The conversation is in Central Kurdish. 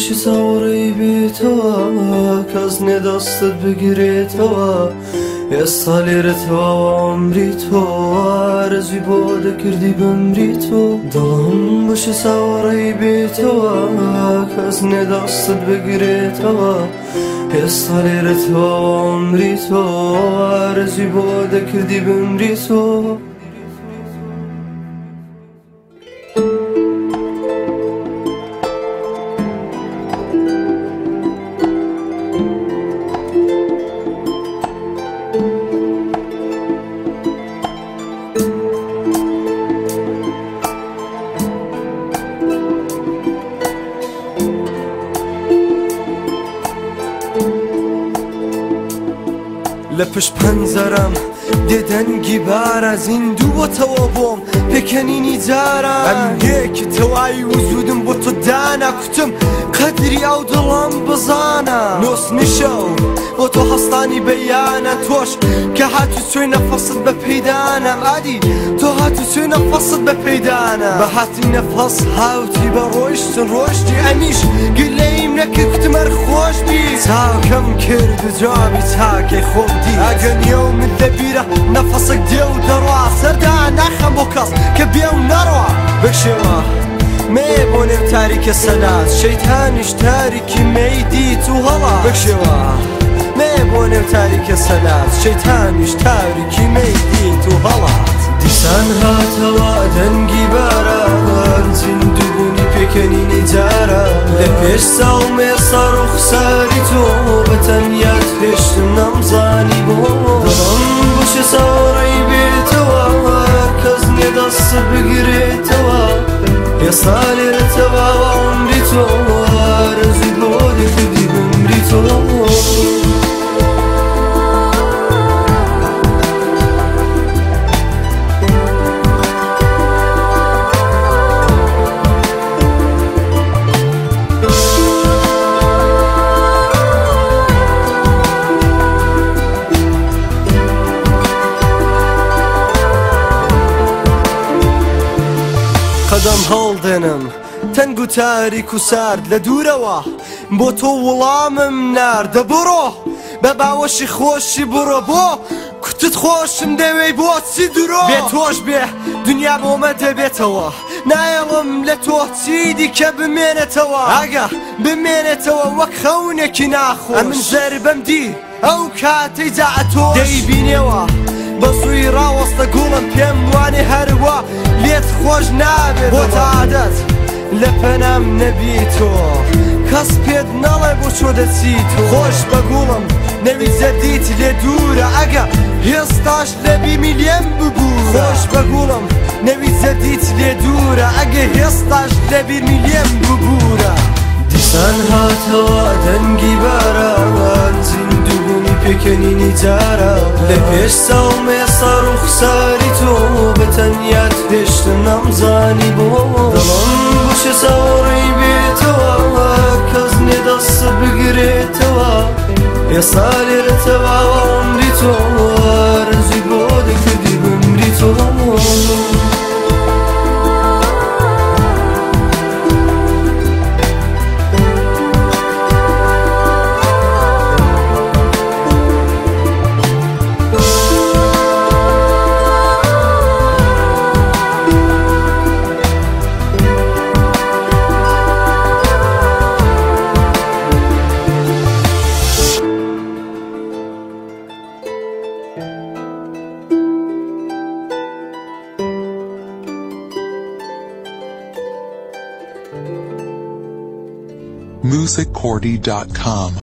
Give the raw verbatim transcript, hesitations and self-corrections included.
بشی ساوەڕێی بێتەوە کەس نێدەستت بگرێتەوە ئێستا لێرەتەوە عمری تۆ ئارەزوی بۆ دەکردی بمری تۆ دڵم بشی ساوەڕێی بێتەوە کەس نێدەستت بگرێتەوە ئێستا لێرەتەوە عمری تۆ ئارەزوی بۆ دەکردی بمری تۆ لە پشت پەنجەرەم دێدەنگی بارە زیندووەتەوە بۆم پێکەنینی جارە ئەم یەکی تەواوی وجودم بۆ تۆ دانا کوتم قەدری ئەو دڵم بزانە نۆسنیشە و بۆ تۆ هەستانی بەیانە تۆش کە هاتوو چۆی نەفەست بە پەیدانە ئادی تۆ هاتوو چۆی نەفەست بە پەیدانە بە هاتی نەفەس هاوتی بە ڕۆیشتن ڕۆشتی ئەمیش گلەیم نەکرد کوتمەر خۆش بی چاکەم کرد و جوابی چاکەی خۆم دی ئەگەنیە و من دەبیرە نەفەسێک دێ و دەڕوا سەردا ناخەم بۆ کەس کە بێ و نەڕوا بەشێوە مێ بۆ نێو تاریکە سەلات شەیتانیش تاریکی مەیدیت و هەڵا بەشێوە مێ بۆ نێو تاریکە سەلات شەیتانیش تاریکی مەیدیت و هەڵات دیسان هاتەوە دەنگی باران زیندووبوونی پێکەنینی جارە لە پێش ساڵ مێسا ڕوخساری تۆ بەتەنیات هێشتم نەمزانی بۆ دڵم بشە ساوەڕێی بێتەوە کەس نێدەستت بگرێتەوە ئێستا لێرەتەوە عمری تۆ ئارەزوی بۆ دەکردی بمری تۆ قەدەم هەڵدێنم تەنگ و تاریک و سارد لە دوورەوە بۆ تۆ وەڵامم ناردە بڕۆ بە باوەشی خۆشی بڕۆ بۆ کوتت خۆشم دەوێی بۆ چی درۆ بێ تۆش بێ دنیا بۆمە دەبێتەوە نایەڵم لە تۆ چی دیکە بمێنێتەوە ئاگە بمێنێتەوە وەک خەونێکی ناخۆش ئەمن زەربەم دی ئەو کاتەی جاعە تۆش دەیبینێوە بەسووی ڕاوەستە گوڵم پێم وانێ هەروە لێت خۆش نابێت بۆ تادەت لە پەنام نەبی تۆ کەس پێت نەڵێ بۆ چۆ دەچیت خۆش بە گوڵم نەوی زەدیت لێ دوورە ئەگە هێستاش لەبی میلێم ببوو خۆش بە گوڵم نەوی زەدیت لێ دوورە ئەگە هێستاش لەبی میلێم ببوورە دیسان هاتەوە دەنگی باران زیندووبوونی پێکەنینی جارە لە پێش ساڵ مێسا ڕوخساری تۆ بەتەنیات هێشتم نەمزانی بۆ دڵم بشە ساوەڕێی بێتەوە کەس نێدەستت بگرێتەوە ئێستا لێرەتەوە عمری تۆ ئارەزوی بۆ دەکردی بمری تۆ music cordy dot com